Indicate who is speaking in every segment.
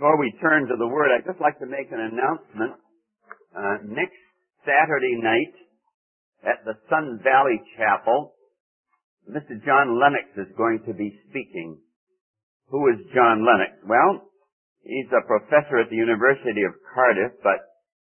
Speaker 1: Before we turn to the Word, I'd just like to make an announcement. Next Saturday night at the Sun Valley Chapel, Mr. John Lennox is going to be speaking. Who is John Lennox? Well, he's a professor at the University of Cardiff, but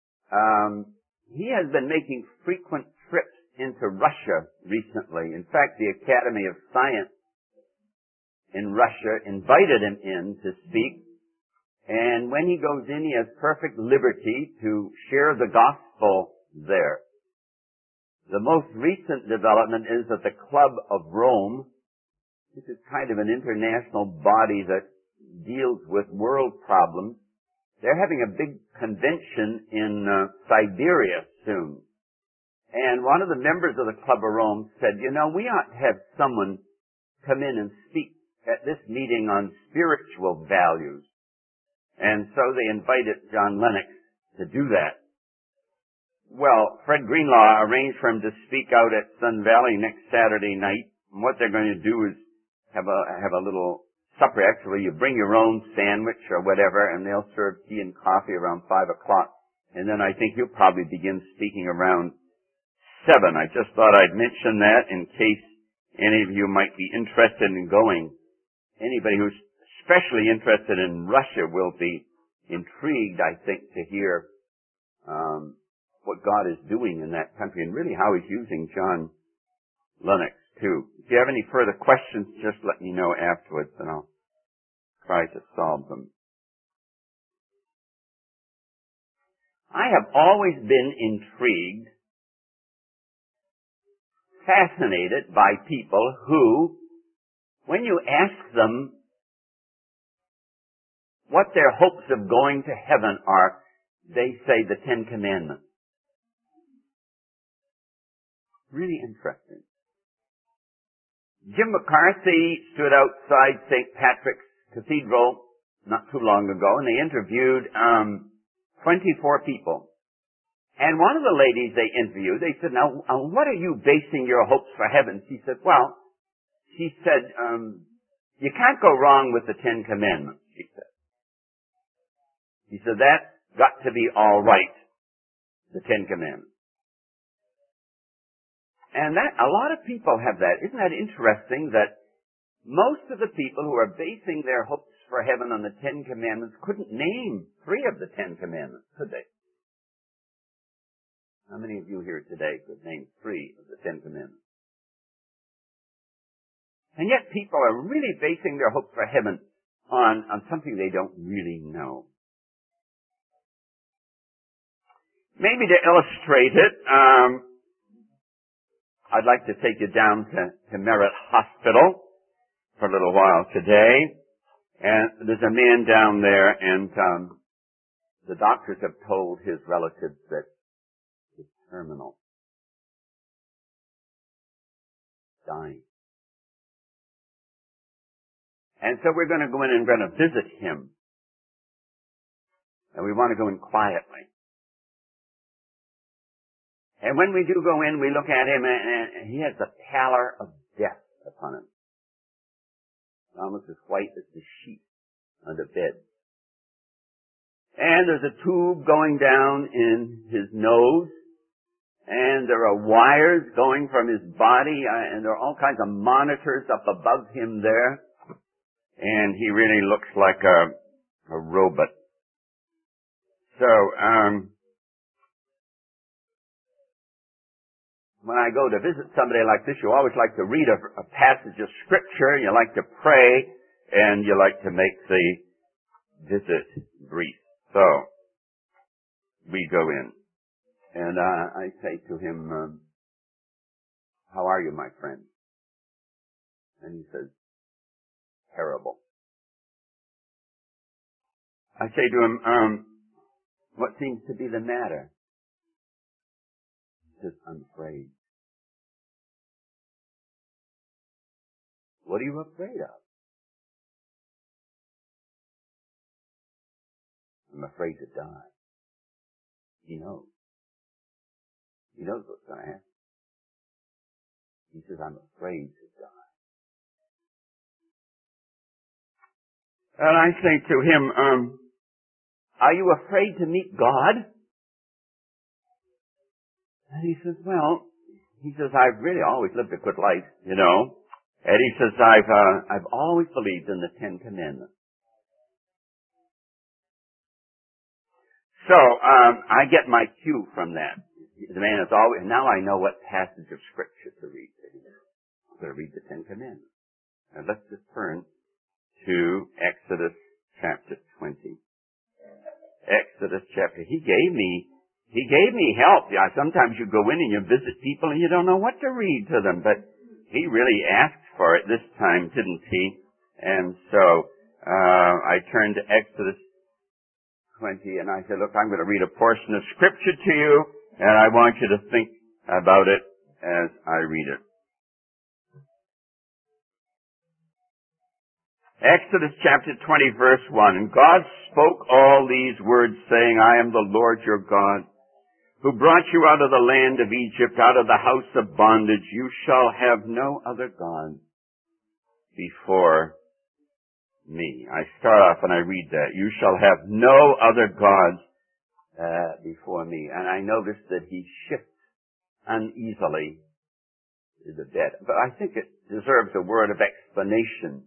Speaker 1: he has been making frequent trips into Russia recently. In fact, the Academy of Science in Russia invited him in to speak. And when he goes in, he has perfect liberty to share the gospel there. The most recent development is that the Club of Rome, this is kind of an international body that deals with world problems, they're having a big convention in Siberia soon. And one of the members of the Club of Rome said, we ought to have someone come in and speak at this meeting on spiritual values. And so they invited John Lennox to do that. Well, Fred Greenlaw arranged for him to speak out at Sun Valley next Saturday night. And what they're going to do is have a little supper. Actually, you bring your own sandwich or whatever, and they'll serve tea and coffee around 5 o'clock. And then I think he'll probably begin speaking around 7. I just thought I'd mention that in case any of you might be interested in going. Anybody who's especially interested in Russia will be intrigued, I think, to hear what God is doing in that country and really how He's using John Lennox, too. If you have any further questions, just let me know afterwards and I'll try to solve them. I have always been intrigued, fascinated by people who, when you ask them what their hopes of going to heaven are, they say the 10 Commandments. Really interesting. Jim McCarthy stood outside St. Patrick's Cathedral not too long ago, and they interviewed 24 people. And one of the ladies they interviewed, they said, now, what are you basing your hopes for heaven? She said, you can't go wrong with the 10 Commandments, she said. He said, that's got to be all right, the 10 Commandments. And that, a lot of people have that. Isn't that interesting that most of the people who are basing their hopes for heaven on the 10 Commandments couldn't name 3 of the 10 Commandments, could they? How many of you here today could name 3 of the 10 Commandments? And yet people are really basing their hopes for heaven on something they don't really know. Maybe to illustrate it, I'd like to take you down to Merritt Hospital for a little while today. And there's a man down there, and the doctors have told his relatives that he's terminal. Dying. And so we're going to go in and we're going to visit him. And we want to go in quietly. And when we do go in, we look at him, and he has the pallor of death upon him. Almost as white as the sheet on the bed. And there's a tube going down in his nose, and there are wires going from his body, and there are all kinds of monitors up above him there. And he really looks like a robot. So, when I go to visit somebody like this, you always like to read a passage of Scripture, you like to pray, and you like to make the visit brief. So, we go in. And I say to him, how are you, my friend? And he says, terrible. I say to him, what seems to be the matter? He says, I'm afraid. What are you afraid of? I'm afraid to die. He knows. He knows what's going to happen. He says, I'm afraid to die. And I say to him, are you afraid to meet God? And he says, I've really always lived a good life, you know. And he says, I've always believed in the Ten Commandments. So, I get my cue from that. The man is always, now I know what passage of Scripture to read. I'm going to read the Ten Commandments. Now let's just turn to Exodus chapter 20. Exodus chapter, he gave me help. Yeah, sometimes you go in and you visit people and you don't know what to read to them, but he really asked for it this time, didn't he? And so, I turned to Exodus 20 and I said, look, I'm going to read a portion of Scripture to you and I want you to think about it as I read it. Exodus chapter 20 verse 1. And God spoke all these words saying, I am the Lord your God, who brought you out of the land of Egypt, out of the house of bondage. You shall have no other God before me. I start off and I read that. You shall have no other gods before me. And I noticed that he shifts uneasily to the bed. But I think it deserves a word of explanation.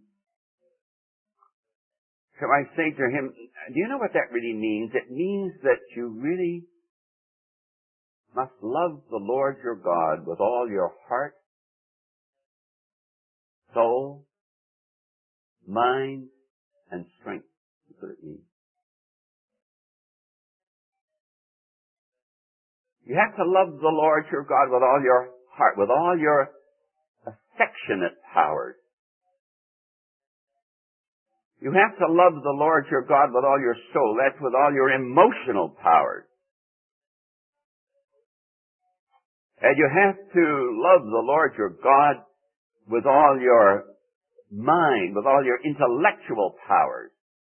Speaker 1: So I say to him, do you know what that really means? It means that you really must love the Lord your God with all your heart, soul, mind, and strength. That's what it means. You have to love the Lord your God with all your heart, with all your affectionate powers. You have to love the Lord your God with all your soul. That's with all your emotional powers. And you have to love the Lord your God with all your mind, with all your intellectual powers.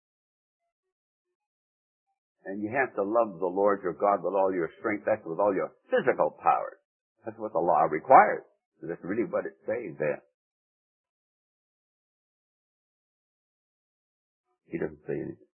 Speaker 1: And you have to love the Lord your God with all your strength. That's with all your physical powers. That's what the law requires. So that's really what it's saying there. He doesn't say anything.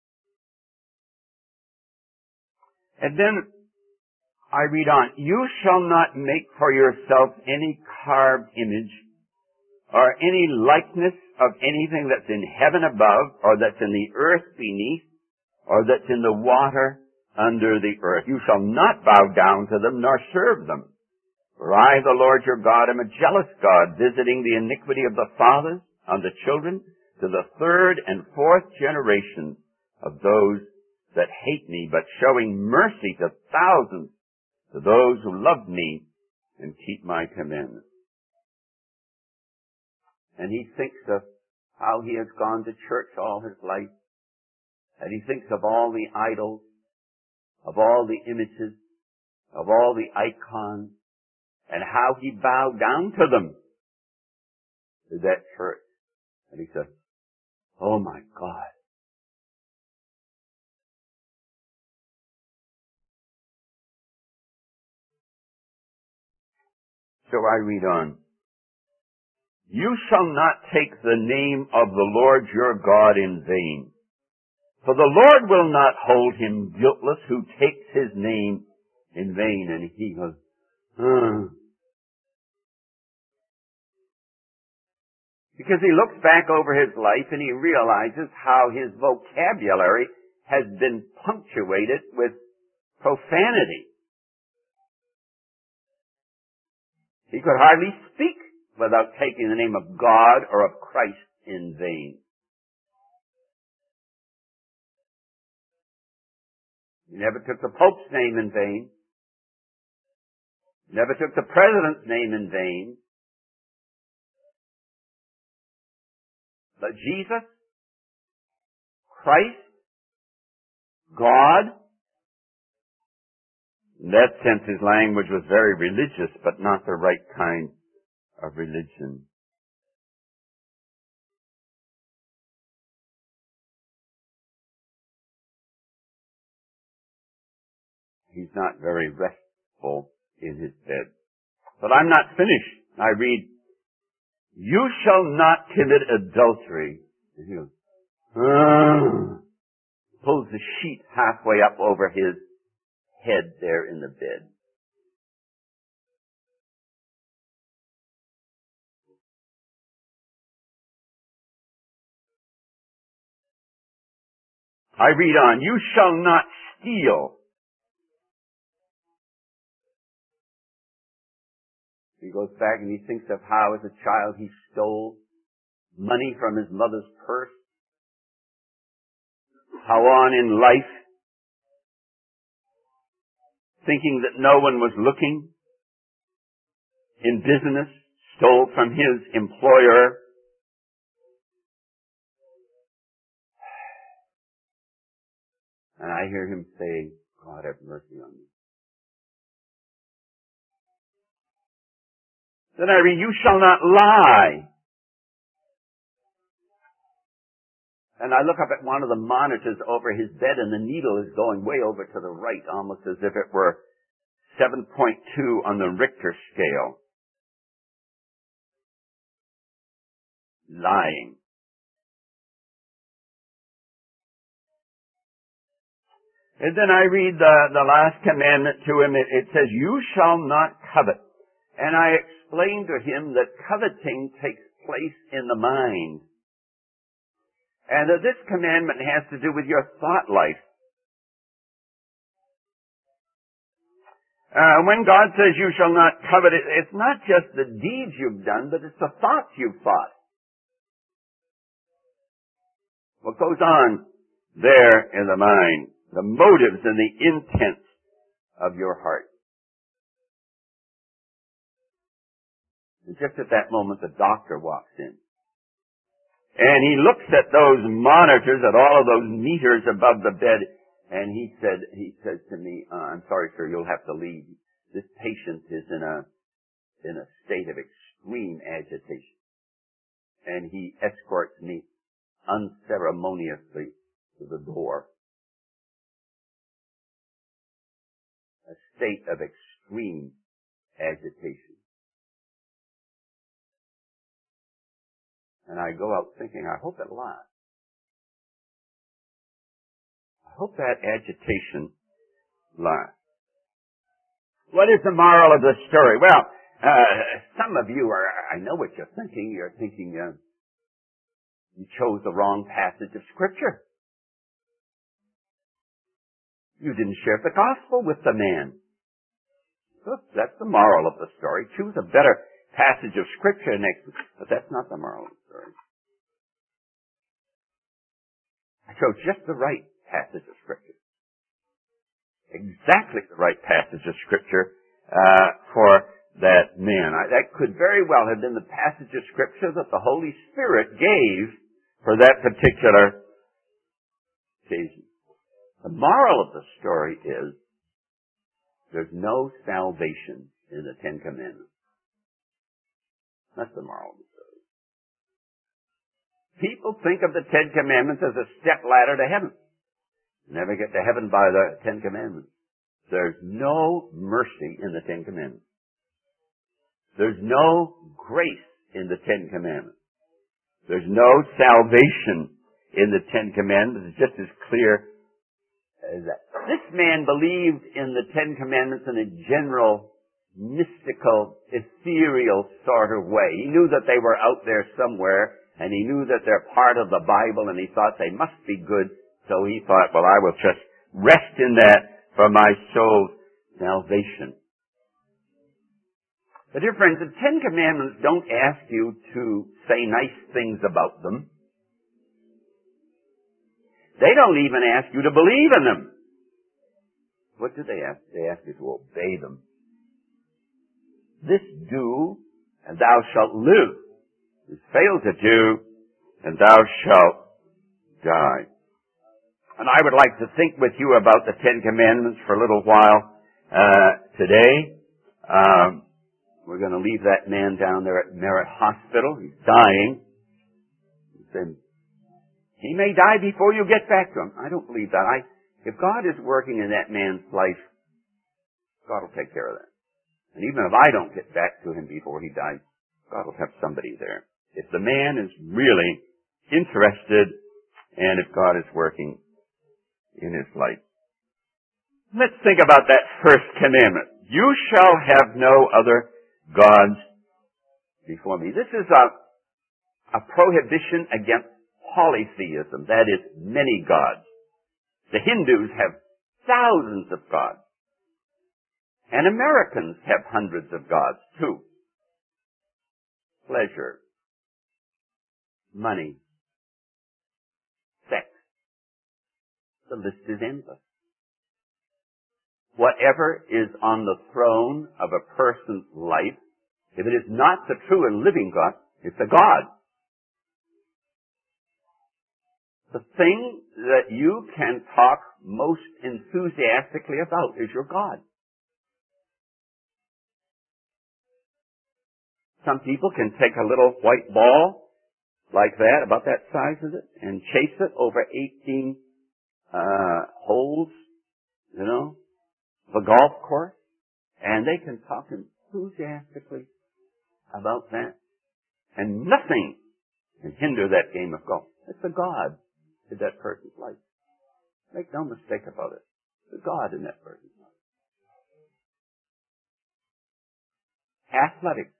Speaker 1: And then I read on, you shall not make for yourself any carved image or any likeness of anything that's in heaven above or that's in the earth beneath or that's in the water under the earth. You shall not bow down to them nor serve them. For I, the Lord your God, am a jealous God, visiting the iniquity of the fathers on the children to the third and fourth generation of those that hate me, but showing mercy to thousands, to those who love me and keep my commandments. And he thinks of how he has gone to church all his life. And he thinks of all the idols, of all the images, of all the icons, and how he bowed down to them, to that church. And he says, oh my God. So I read on. You shall not take the name of the Lord your God in vain. For the Lord will not hold him guiltless who takes his name in vain. And he goes, Because he looks back over his life and he realizes how his vocabulary has been punctuated with profanity. He could hardly speak without taking the name of God or of Christ in vain. He never took the Pope's name in vain. Never took the President's name in vain. But Jesus, Christ, God, in that sense his language was very religious, but not the right kind of religion. He's not very restful in his bed. But I'm not finished. I read, you shall not commit adultery. And he goes, pulls the sheet halfway up over his head there in the bed. I read on, you shall not steal. He goes back and he thinks of how as a child he stole money from his mother's purse. How on in life, thinking that no one was looking, in business, stole from his employer. And I hear him say, God have mercy on me. Then I read, you shall not lie. And I look up at one of the monitors over his bed and the needle is going way over to the right, almost as if it were 7.2 on the Richter scale. Lying. And then I read the last commandment to him. It says, you shall not covet. And I explained to him that coveting takes place in the mind. And that this commandment has to do with your thought life. When God says you shall not covet, it's not just the deeds you've done, but it's the thoughts you've thought. What goes on there in the mind, the motives and the intents of your heart. And just at that moment, the doctor walks in. And he looks at those monitors, at all of those meters above the bed, and he says to me, I'm sorry, sir, you'll have to leave. This patient is in a state of extreme agitation. And he escorts me unceremoniously to the door. A state of extreme agitation. And I go out thinking, I hope it lasts. I hope that agitation lasts. What is the moral of the story? Well, some of you I know what you're thinking. You're thinking, you chose the wrong passage of Scripture. You didn't share the gospel with the man. So that's the moral of the story. Choose a better passage of Scripture next week. But that's not the moral of the story. I chose just the right passage of Scripture. Exactly the right passage of Scripture for that man. That could very well have been the passage of Scripture that the Holy Spirit gave for that particular occasion. The moral of the story is there's no salvation in the Ten Commandments. That's the moral of the story. People think of the Ten Commandments as a step ladder to heaven. Never get to heaven by the Ten Commandments. There's no mercy in the Ten Commandments. There's no grace in the Ten Commandments. There's no salvation in the Ten Commandments. It's just as clear as that. This man believed in the Ten Commandments in a general, mystical, ethereal sort of way. He knew that they were out there somewhere, and he knew that they're part of the Bible, and he thought they must be good. So he thought, well, I will just rest in that for my soul's salvation. But dear friends, the Ten Commandments don't ask you to say nice things about them. They don't even ask you to believe in them. What do they ask? They ask you to obey them. This do, and thou shalt live. This fail to do, and thou shalt die. And I would like to think with you about the Ten Commandments for a little while today. We're going to leave that man down there at Merritt Hospital. He's dying. He may die before you get back to him. I don't believe that. If God is working in that man's life, God will take care of that. And even if I don't get back to him before he dies, God will have somebody there. If the man is really interested and if God is working in His light. Let's think about that first commandment. You shall have no other gods before me. This is a prohibition against polytheism, that is, many gods. The Hindus have thousands of gods. And Americans have hundreds of gods, too. Pleasure, money, sex. The list is endless. Whatever is on the throne of a person's life, if it is not the true and living God, it's a god. The thing that you can talk most enthusiastically about is your God. Some people can take a little white ball like that, about that size is it, and chase it over 18 holes, of a golf course, and they can talk enthusiastically about that, and nothing can hinder that game of golf. It's a god in that person's life. Make no mistake about it. It's a god in that person's life. Athletics.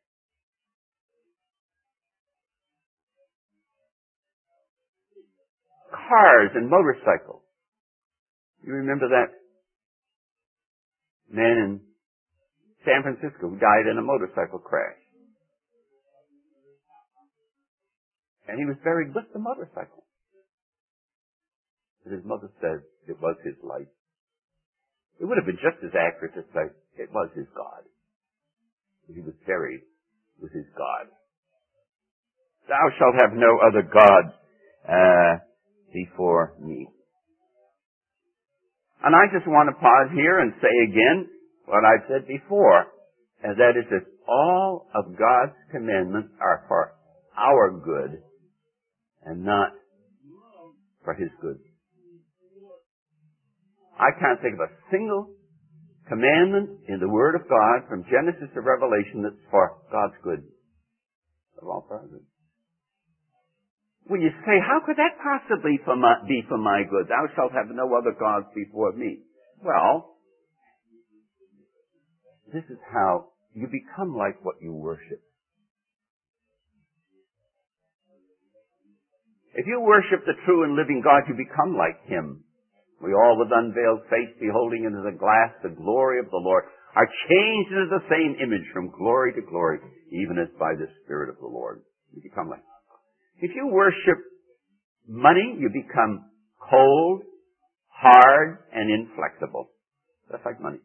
Speaker 1: Cars and motorcycles. You remember that man in San Francisco who died in a motorcycle crash? And he was buried with the motorcycle. But his mother said it was his life. It would have been just as accurate to say it was his God. He was buried with his God. Thou shalt have no other gods before me. And I just want to pause here and say again what I've said before, and that is that all of God's commandments are for our good and not for His good. I can't think of a single commandment in the Word of God from Genesis to Revelation that's for God's good. They're all for our good. Well, you say, how could that possibly be for my good? Thou shalt have no other gods before me. Well, this is how you become like what you worship. If you worship the true and living God, you become like Him. We all with unveiled face, beholding into the glass the glory of the Lord, are changed into the same image from glory to glory, even as by the Spirit of the Lord. You become like Him. If you worship money, you become cold, hard, and inflexible. That's like money.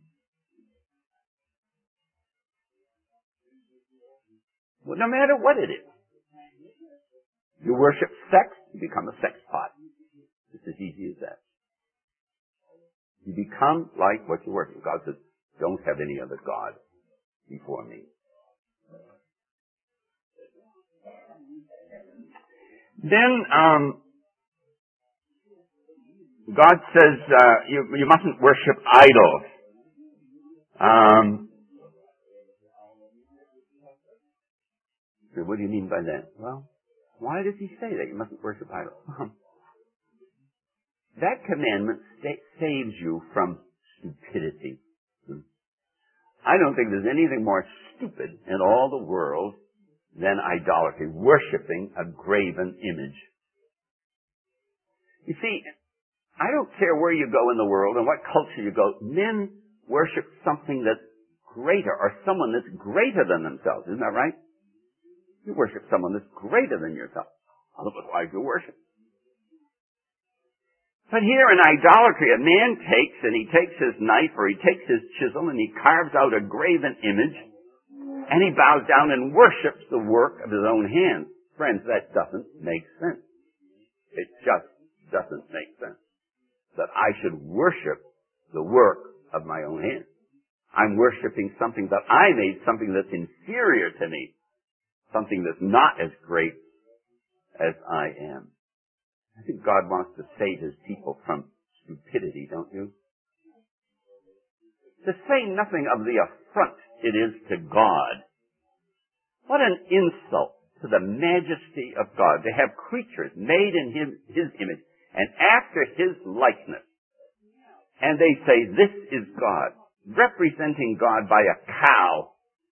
Speaker 1: Well, no matter what it is. You worship sex, you become a sex pot. It's as easy as that. You become like what you worship. God says, don't have any other God before me. Then, God says, you mustn't worship idols. What do you mean by that? Well, why does He say that? You mustn't worship idols. That commandment saves you from stupidity. I don't think there's anything more stupid in all the world than idolatry, worshiping a graven image. You see, I don't care where you go in the world and what culture you go, men worship something that's greater or someone that's greater than themselves. Isn't that right? You worship someone that's greater than yourself. Otherwise you worship. But here in idolatry, a man takes his knife or he takes his chisel and he carves out a graven image and he bows down and worships the work of his own hands. Friends, that doesn't make sense. It just doesn't make sense that I should worship the work of my own hands. I'm worshiping something that I made, something that's inferior to me, something that's not as great as I am. I think God wants to save His people from stupidity, don't you? To say nothing of the affront it is to God. What an insult to the majesty of God to have creatures made in His image and after His likeness and they say, this is God, representing God by a cow,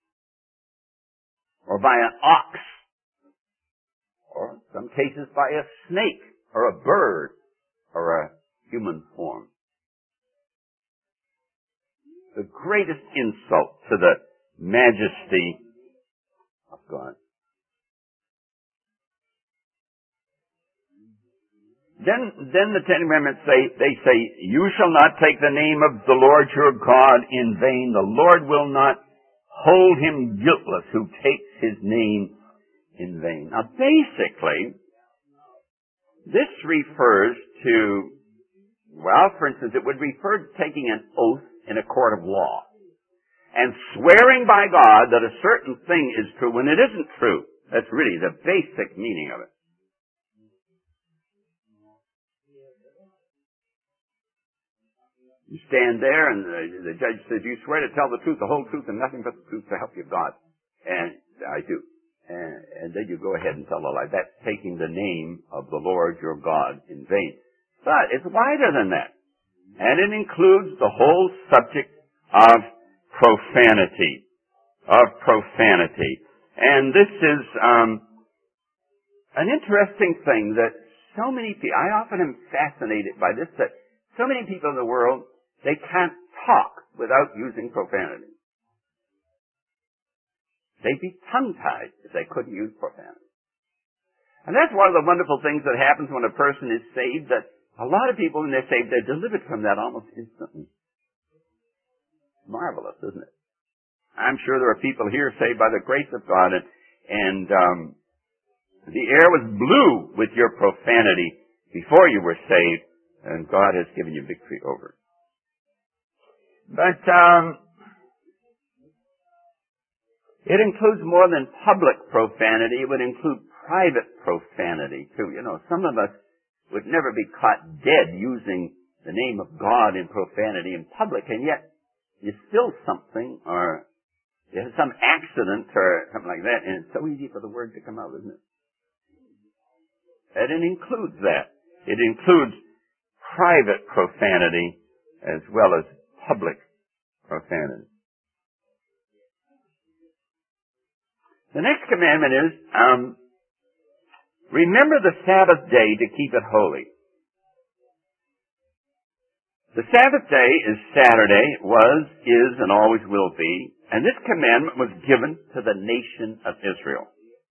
Speaker 1: or by an ox, or in some cases by a snake, or a bird, or a human form. The greatest insult to the majesty of God. Then the Ten Commandments say, you shall not take the name of the Lord your God in vain. The Lord will not hold him guiltless who takes his name in vain. Now basically, this refers to, well, for instance, it would refer to taking an oath in a court of law and swearing by God that a certain thing is true when it isn't true. That's really the basic meaning of it. You stand there and the judge says, you swear to tell the truth, the whole truth, and nothing but the truth to help you God. And I do. And then you go ahead and tell a lie. That's taking the name of the Lord your God in vain. But it's wider than that. And it includes the whole subject of profanity. And this is an interesting thing that so many people, I often am fascinated by this, that so many people in the world, they can't talk without using profanity. They'd be tongue-tied if they couldn't use profanity. And that's one of the wonderful things that happens when a person is saved, that a lot of people, when they're saved, they're delivered from that almost instantly. Marvelous, isn't it? I'm sure there are people here saved by the grace of God, and the air was blue with your profanity before you were saved, and God has given you victory over it. But it includes more than public profanity. It would include private profanity, too. You know, some of us would never be caught dead using the name of God in profanity in public, and yet you spill something, or you have some accident or something like that, and it's so easy for the word to come out, isn't it? And it includes that. It includes private profanity as well as public profanity. The next commandment is, remember the Sabbath day to keep it holy. The Sabbath day is Saturday, was, is, and always will be, and this commandment was given to the nation of Israel.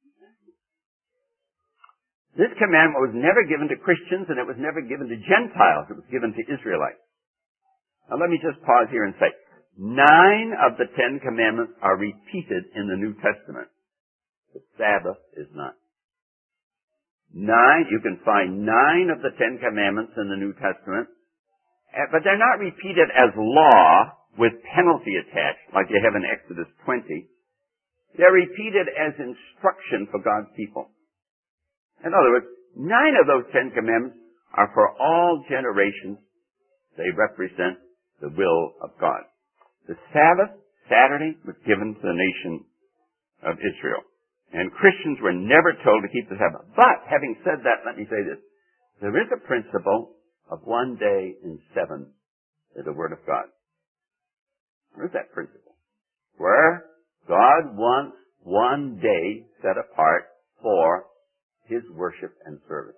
Speaker 1: This commandment was never given to Christians, and it was never given to Gentiles. It was given to Israelites. Now let me just pause here and say, 9 of the 10 commandments are repeated in the New Testament. The Sabbath is not. 9, you can find 9 of the 10 commandments in the New Testament, but they're not repeated as law with penalty attached, like you have in Exodus 20. They're repeated as instruction for God's people. In other words, 9 of those 10 commandments are for all generations. They represent the will of God. The Sabbath, Saturday, was given to the nation of Israel. And Christians were never told to keep the Sabbath. But, having said that, let me say this. There is a principle of 1 day in 7 in the Word of God. Where is that principle? Where God wants 1 day set apart for His worship and service,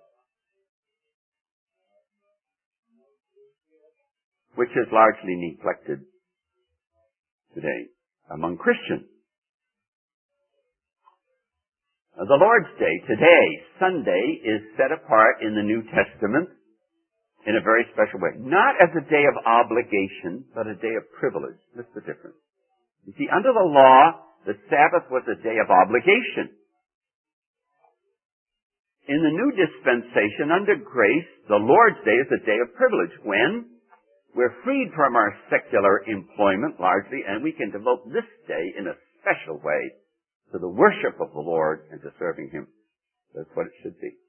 Speaker 1: which is largely neglected today among Christians. The Lord's Day, today, Sunday, is set apart in the New Testament in a very special way. Not as a day of obligation, but a day of privilege. That's the difference. You see, under the law, the Sabbath was a day of obligation. In the new dispensation, under grace, the Lord's Day is a day of privilege when we're freed from our secular employment largely, and we can devote this day in a special way to the worship of the Lord and to serving Him. That's what it should be.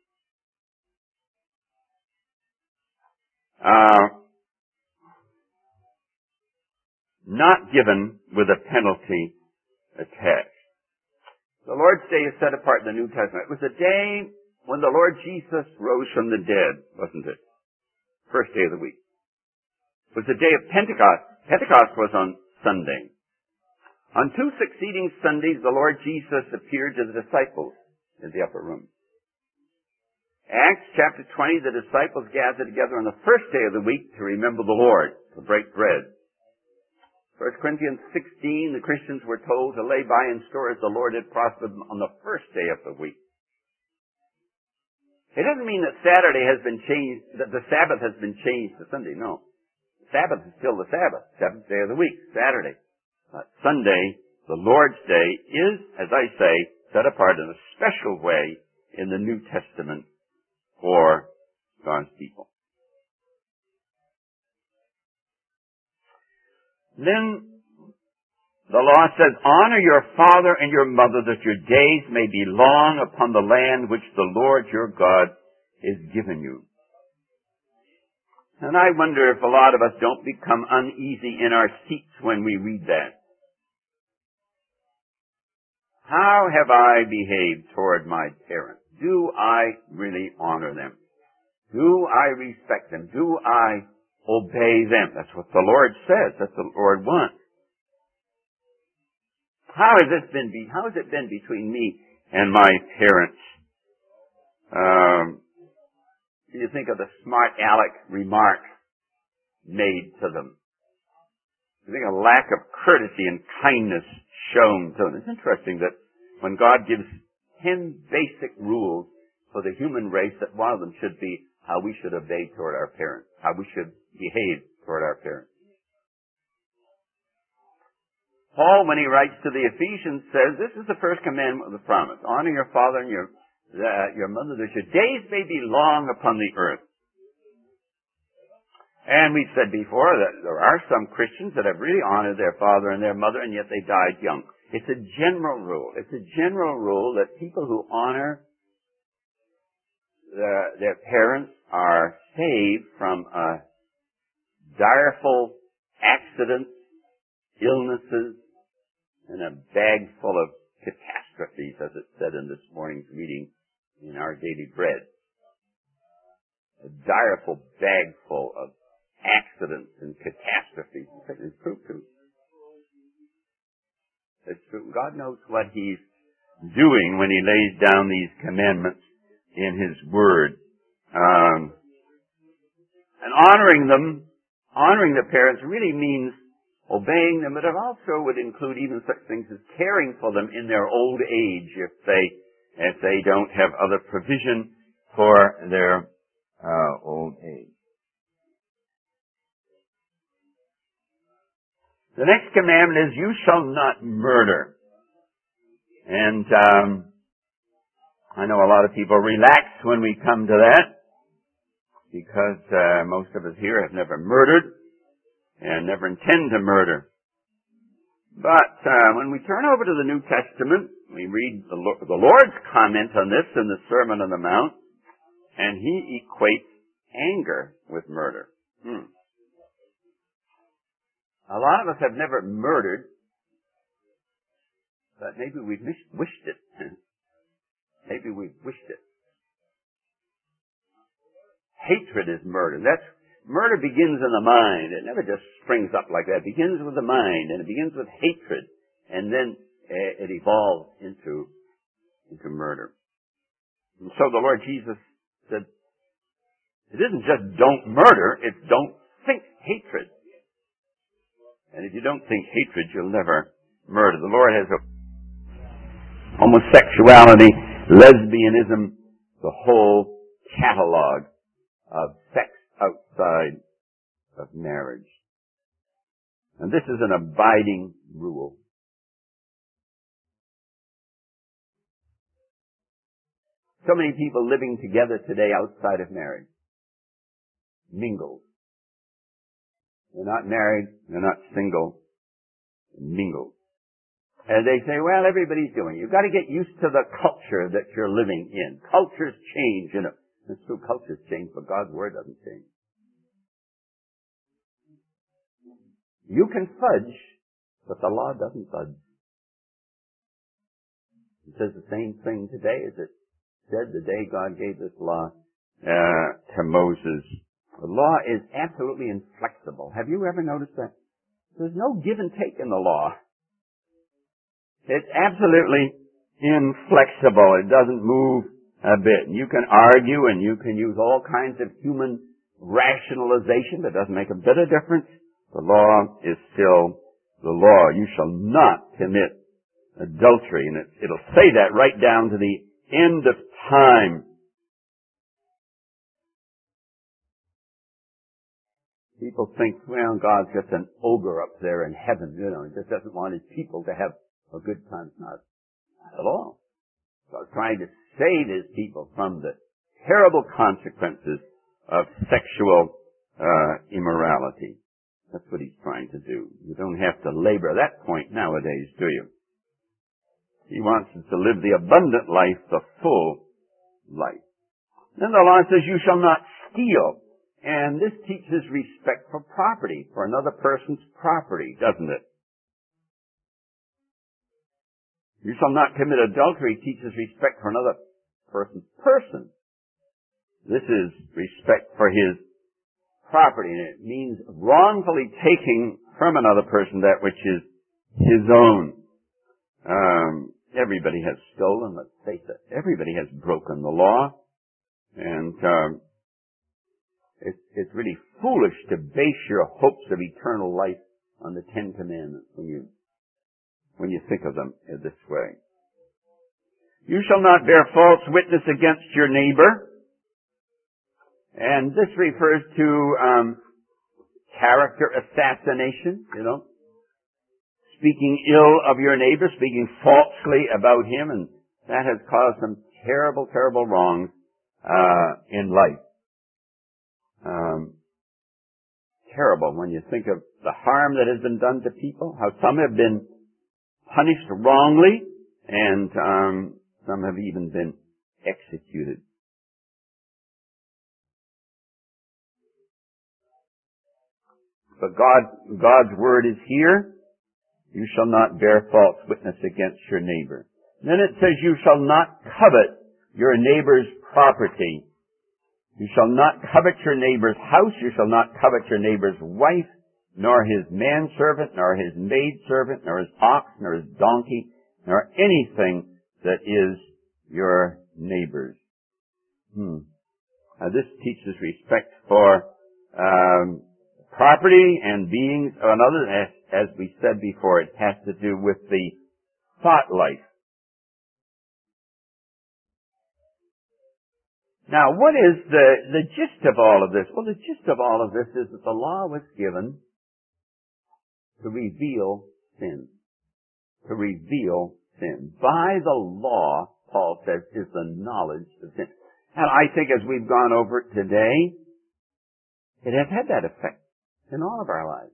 Speaker 1: Not given with a penalty attached. The Lord's Day is set apart in the New Testament. It was a day when the Lord Jesus rose from the dead, wasn't it? First day of the week. was the day of Pentecost. Pentecost was on Sunday. On 2 succeeding Sundays, the Lord Jesus appeared to the disciples in the upper room. Acts chapter 20, the disciples gathered together on the first day of the week to remember the Lord, to break bread. 1 Corinthians 16, the Christians were told to lay by in store as the Lord had prospered them on the first day of the week. It doesn't mean that Saturday has been changed, that the Sabbath has been changed to Sunday. No. The Sabbath is still the Sabbath, seventh day of the week, Saturday. Sunday, the Lord's Day, is, as I say, set apart in a special way in the New Testament for God's people. Then the law says, honor your father and your mother that your days may be long upon the land which the Lord your God has given you. And I wonder if a lot of us don't become uneasy in our seats when we read that. How have I behaved toward my parents? Do I really honor them? Do I respect them? Do I obey them? That's what the Lord says. That's what the Lord wants. How has it been between me and my parents? You think of the smart aleck remark made to them. You think of lack of courtesy and kindness shown to them. It's interesting that when God gives 10 basic rules for the human race, that one of them should be how we should obey toward our parents, how we should behave toward our parents. Paul, when he writes to the Ephesians, says, this is the first commandment of the promise. Honor your father and your mother, that your days may be long upon the earth. And we've said before that there are some Christians that have really honored their father and their mother, and yet they died young. It's a general rule. It's a general rule that people who honor their parents are saved from direful accidents, illnesses, and a bag full of catastrophes, as it said in this morning's reading in Our Daily Bread. A direful bag full of accidents and catastrophes. It's true, too. It's true. God knows what He's doing when He lays down these commandments in His Word. And honoring the parents really means obeying them, but it also would include even such things as caring for them in their old age if they don't have other provision for their old age. The next commandment is, you shall not murder. And I know a lot of people relax when we come to that, because most of us here have never murdered and never intend to murder. But when we turn over to the New Testament, we read the Lord's comment on this in the Sermon on the Mount, and He equates anger with murder. A lot of us have never murdered, but maybe we've wished it. Maybe we've wished it. Hatred is murder. Murder begins in the mind. It never just springs up like that. It begins with the mind, and it begins with hatred, and then it evolves into murder. And so the Lord Jesus said, it isn't just don't murder, it's don't think hatred. And if you don't think hatred, you'll never murder. The Lord has homosexuality, lesbianism, the whole catalog of sex outside of marriage. And this is an abiding rule. So many people living together today outside of marriage. Mingled. They're not married, they're not single, mingled. And they say, well, everybody's doing it. You've got to get used to the culture that you're living in. Cultures change, you know. It's true, cultures change, but God's Word doesn't change. You can fudge, but the law doesn't fudge. It says the same thing today as it said the day God gave this law to Moses The law is absolutely inflexible. Have you ever noticed that? There's no give and take in the law. It's absolutely inflexible. It doesn't move a bit. You can argue and you can use all kinds of human rationalization, but it doesn't make a bit of difference. The law is still the law. You shall not commit adultery. And it'll say that right down to the end of time. People think, well, God's just an ogre up there in heaven. You know, he just doesn't want his people to have a good time. Not at all. God's trying to save his people from the terrible consequences of sexual immorality. That's what he's trying to do. You don't have to labor that point nowadays, do you? He wants us to live the abundant life, the full life. Then the law says, you shall not steal. And this teaches respect for property, for another person's property, doesn't it? You shall not commit adultery teaches respect for another person's person. This is respect for his property, and it means wrongfully taking from another person that which is his own. Everybody has stolen, let's face it. Everybody has broken the law. And it's really foolish to base your hopes of eternal life on the Ten Commandments when you think of them in this way. You shall not bear false witness against your neighbor. And this refers to character assassination, you know. Speaking ill of your neighbor, speaking falsely about him, and that has caused some terrible, terrible wrongs in life. Terrible when you think of the harm that has been done to people, how some have been punished wrongly, and some have even been executed. But God's word is here. You shall not bear false witness against your neighbor. Then it says you shall not covet your neighbor's property. You shall not covet your neighbor's house. You shall not covet your neighbor's wife, nor his manservant, nor his maidservant, nor his ox, nor his donkey, nor anything that is your neighbor's. Now this teaches respect for property and beings of another. As we said before, it has to do with the thought life. Now, what is the gist of all of this? Well, the gist of all of this is that the law was given to reveal sin. To reveal sin. By the law, Paul says, is the knowledge of sin. And I think as we've gone over it today, it has had that effect in all of our lives.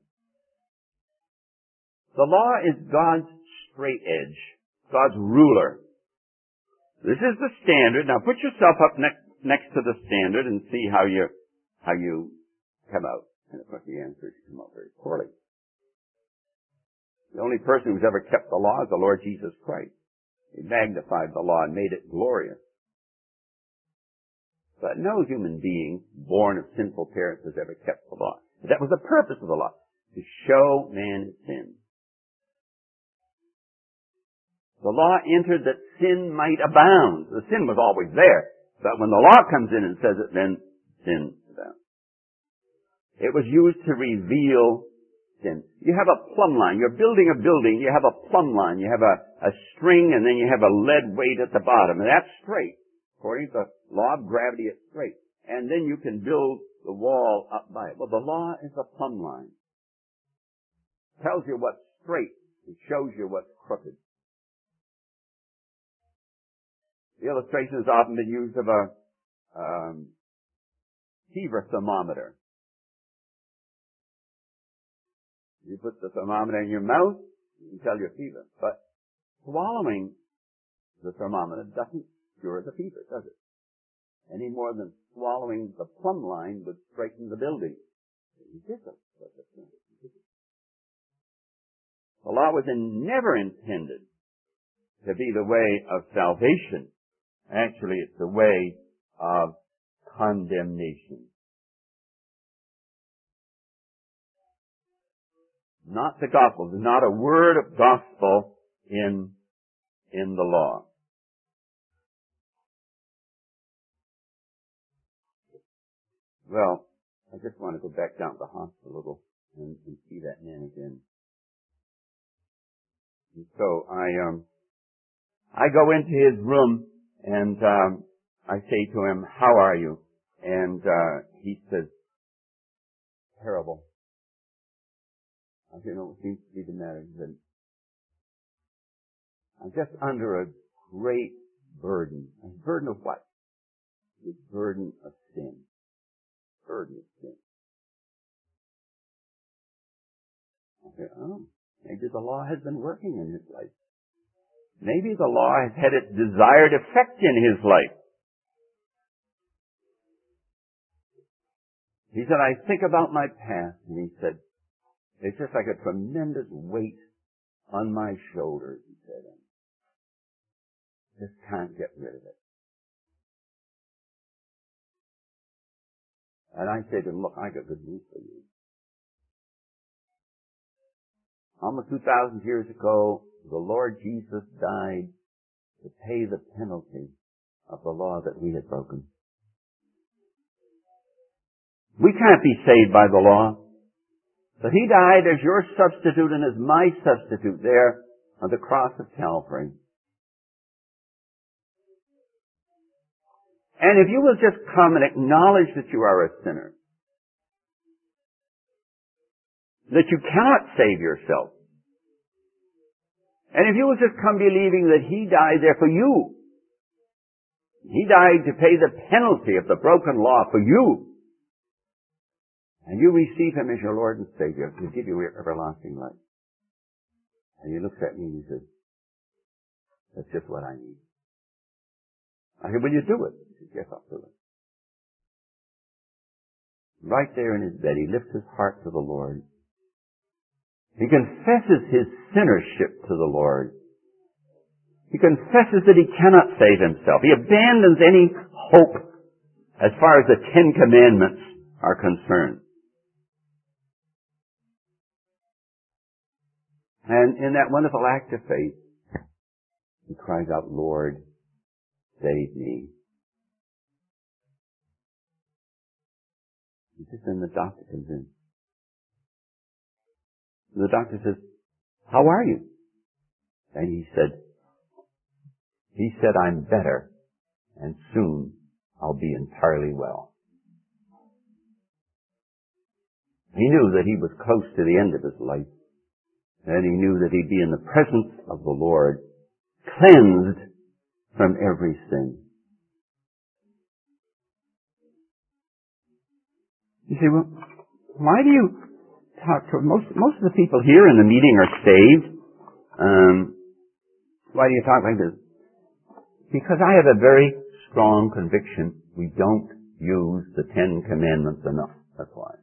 Speaker 1: The law is God's straight edge, God's ruler. This is the standard. Now put yourself up next to the standard and see how you come out. And of course the answer is come out very poorly. The only person who's ever kept the law is the Lord Jesus Christ. He magnified the law and made it glorious. But no human being born of sinful parents has ever kept the law. But that was the purpose of the law, to show man his sin. The law entered that sin might abound. The sin was always there. But when the law comes in and says it, then sin abounds. It was used to reveal sin. You have a plumb line. You're building a building. You have a plumb line. You have a string, and then you have a lead weight at the bottom. And that's straight. According to the law of gravity, it's straight. And then you can build the wall up by it. Well, the law is a plumb line. It tells you what's straight. It shows you what's crooked. The illustration has often been used of a fever thermometer. You put the thermometer in your mouth, you can tell your fever. But swallowing the thermometer doesn't cure the fever, does it? Any more than swallowing the plumb line would straighten the building. The law was never intended to be the way of salvation. Actually, it's the way of condemnation. Not the gospel. There's not a word of gospel in the law. Well, I just want to go back down to the hospital and see that man again. And so I go into his room and I say to him, "How are you?" And he says, "Terrible." I said, "No, what seems to be the matter?" He said, "I'm just under a great burden." A burden of what? The burden of sin. Burden of sin. I said, "Oh, maybe the law has been working in his life. Maybe the law has had its desired effect in his life." He said, "I think about my past," and he said, "it's just like a tremendous weight on my shoulders," he said, "and just can't get rid of it." And I said to him, "Look, I got good news for you. Almost 2,000 years ago, the Lord Jesus died to pay the penalty of the law that we had broken. We can't be saved by the law. But He died as your substitute and as my substitute there on the cross of Calvary. And if you will just come and acknowledge that you are a sinner, that you cannot save yourself, and if you will just come believing that He died there for you, He died to pay the penalty of the broken law for you, and you receive Him as your Lord and Savior, He'll give you everlasting life. And He looks at me and He says, "That's just what I need." I said, "Will you do it?" He said, "Yes, I'll do it." Right there in his bed, he lifts his heart to the Lord. He confesses his sinnership to the Lord. He confesses that he cannot save himself. He abandons any hope as far as the 10 Commandments are concerned. And in that wonderful act of faith, he cries out, "Lord, save me." And just then the doctor comes in. The doctor says, "How are you?" And he said, "I'm better, and soon I'll be entirely well." He knew that he was close to the end of his life, and he knew that he'd be in the presence of the Lord, cleansed from every sin. You say, "Well, why do you talk to most of the people here in the meeting are saved? Why do you talk like this?" Because I have a very strong conviction we don't use the 10 Commandments enough. That's why.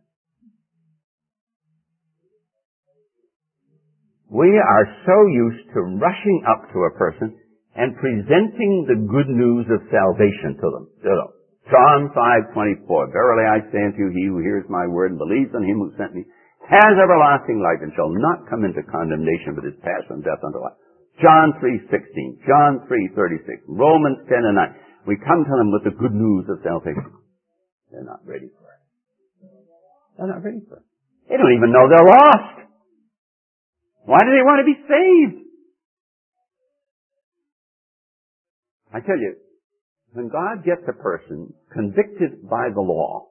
Speaker 1: We are so used to rushing up to a person and presenting the good news of salvation to them. You know, John 5:24, "Verily I say unto you, he who hears my word and believes on him who sent me has everlasting life and shall not come into condemnation, but is passed from death unto life." John 3:16, John 3:36, Romans 10 and 9. We come to them with the good news of salvation. They're not ready for it. They're not ready for it. They don't even know they're lost. Why do they want to be saved? I tell you, when God gets a person convicted by the law,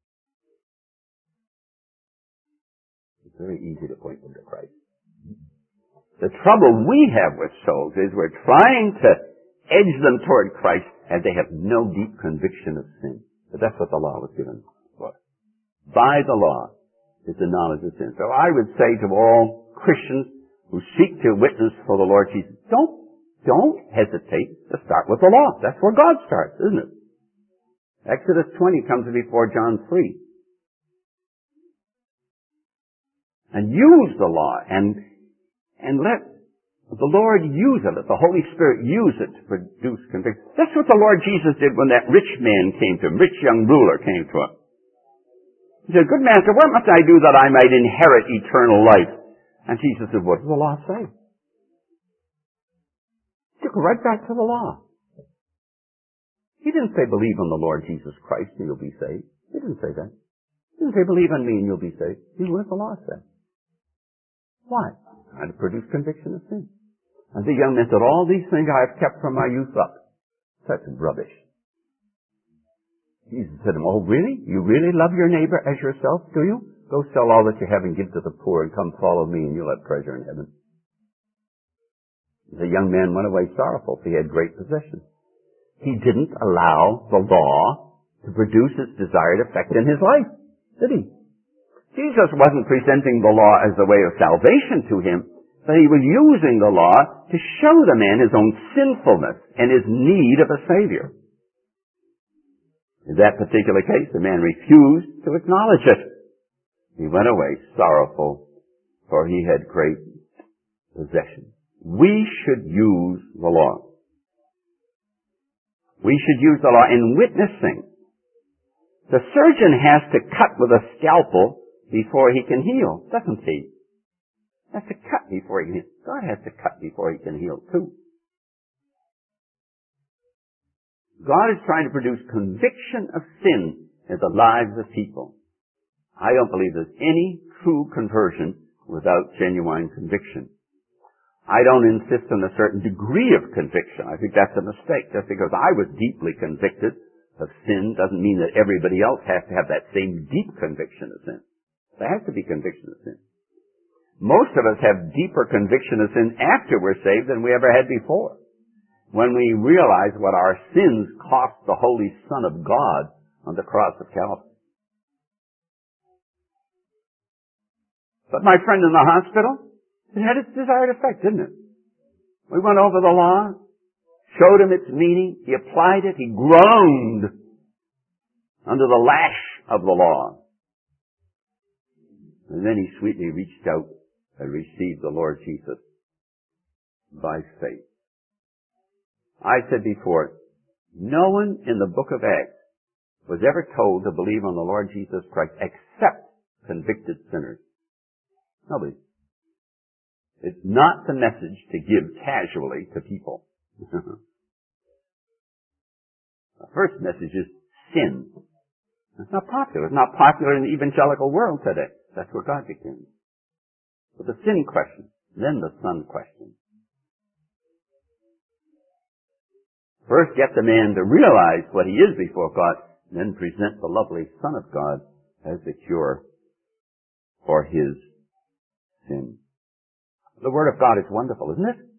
Speaker 1: it's very easy to point them to Christ. The trouble we have with souls is we're trying to edge them toward Christ and they have no deep conviction of sin. But that's what the law was given for. By the law is the knowledge of sin. So I would say to all Christians who seek to witness for the Lord Jesus, don't hesitate to start with the law. That's where God starts, isn't it? Exodus 20 comes before John 3. And use the law and let the Lord use it, let the Holy Spirit use it to produce conviction. That's what the Lord Jesus did when that rich man came to him, rich young ruler came to him. He said, "Good master, what must I do that I might inherit eternal life?" And Jesus said, what does the law say? He took it right back to the law. He didn't say, believe on the Lord Jesus Christ and you'll be saved. He didn't say that. He didn't say, believe on me and you'll be saved. He what does the law say? Why? Trying to produce conviction of sin. And the young man said, all these things I have kept from my youth up. That's rubbish. Jesus said to him, oh really? You really love your neighbor as yourself, do you? Go sell all that you have and give to the poor and come follow me and you'll have treasure in heaven. The young man went away sorrowful, for he had great possessions. He didn't allow the law to produce its desired effect in his life, did he? Jesus wasn't presenting the law as a way of salvation to him, but he was using the law to show the man his own sinfulness and his need of a Savior. In that particular case, the man refused to acknowledge it. He went away sorrowful, for he had great possessions. We should use the law. We should use the law in witnessing. The surgeon has to cut with a scalpel before he can heal, doesn't he? He has to cut before he can heal. God has to cut before he can heal too. God is trying to produce conviction of sin in the lives of people. I don't believe there's any true conversion without genuine conviction. I don't insist on a certain degree of conviction. I think that's a mistake. Just because I was deeply convicted of sin doesn't mean that everybody else has to have that same deep conviction of sin. There has to be conviction of sin. Most of us have deeper conviction of sin after we're saved than we ever had before. When we realize what our sins cost the Holy Son of God on the cross of Calvary. But my friend in the hospital, it had its desired effect, didn't it? We went over the law, showed him its meaning, he applied it, he groaned under the lash of the law. And then he sweetly reached out and received the Lord Jesus by faith. I said before, no one in the book of Acts was ever told to believe on the Lord Jesus Christ except convicted sinners. Nobody. It's not the message to give casually to people. The first message is sin. It's not popular. It's not popular in the evangelical world today. That's where God begins. With the sin question, then the son question. First get the man to realize what he is before God, then present the lovely Son of God as the cure for his sin. The Word of God is wonderful, isn't it?